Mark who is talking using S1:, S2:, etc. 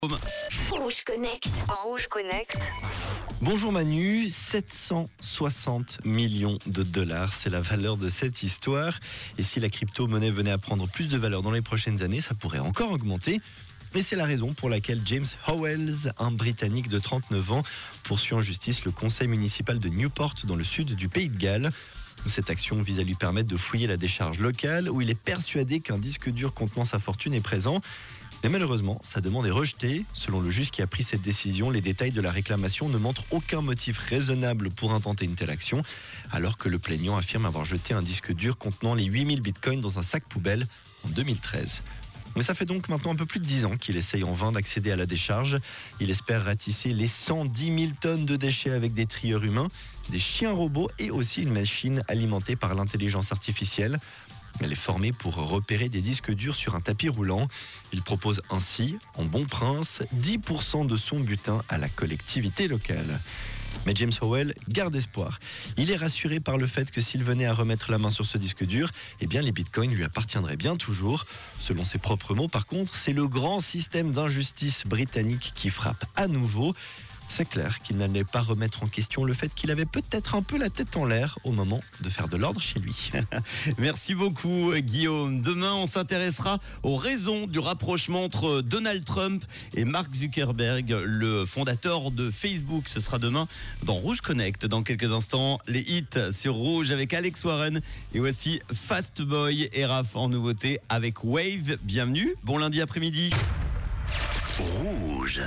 S1: Rouge Connect.
S2: Rouge Connect.
S3: Bonjour Manu, 760 millions de dollars, c'est la valeur de cette histoire. Et si la crypto-monnaie venait à prendre plus de valeur dans les prochaines années, ça pourrait encore augmenter. Et c'est la raison pour laquelle James Howells, un Britannique de 39 ans, poursuit en justice le conseil municipal de Newport dans le sud du Pays de Galles. Cette action vise à lui permettre de fouiller la décharge locale où il est persuadé qu'un disque dur contenant sa fortune est présent. Mais malheureusement, sa demande est rejetée. Selon le juge qui a pris cette décision, les détails de la réclamation ne montrent aucun motif raisonnable pour intenter une telle action, alors que le plaignant affirme avoir jeté un disque dur contenant les 8000 bitcoins dans un sac poubelle en 2013. Mais ça fait donc maintenant un peu plus de 10 ans qu'il essaye en vain d'accéder à la décharge. Il espère ratisser les 110 000 tonnes de déchets avec des trieurs humains, des chiens robots et aussi une machine alimentée par l'intelligence artificielle. Elle est formée pour repérer des disques durs sur un tapis roulant. Il propose ainsi, en bon prince, 10% de son butin à la collectivité locale. Mais James Howells garde espoir. Il est rassuré par le fait que s'il venait à remettre la main sur ce disque dur, eh bien les bitcoins lui appartiendraient bien toujours. Selon ses propres mots, par contre, c'est le grand système d'injustice britannique qui frappe à nouveau. C'est clair qu'il n'allait pas remettre en question le fait qu'il avait peut-être un peu la tête en l'air au moment de faire de l'ordre chez lui.
S4: Merci beaucoup Guillaume. Demain, on s'intéressera aux raisons du rapprochement entre Donald Trump et Mark Zuckerberg, le fondateur de Facebook. Ce sera demain dans Rouge Connect. Dans quelques instants, les hits sur Rouge avec Alex Warren et aussi Fast Boy et Raph en nouveauté avec Wave. Bienvenue, bon lundi après-midi.
S1: Rouge.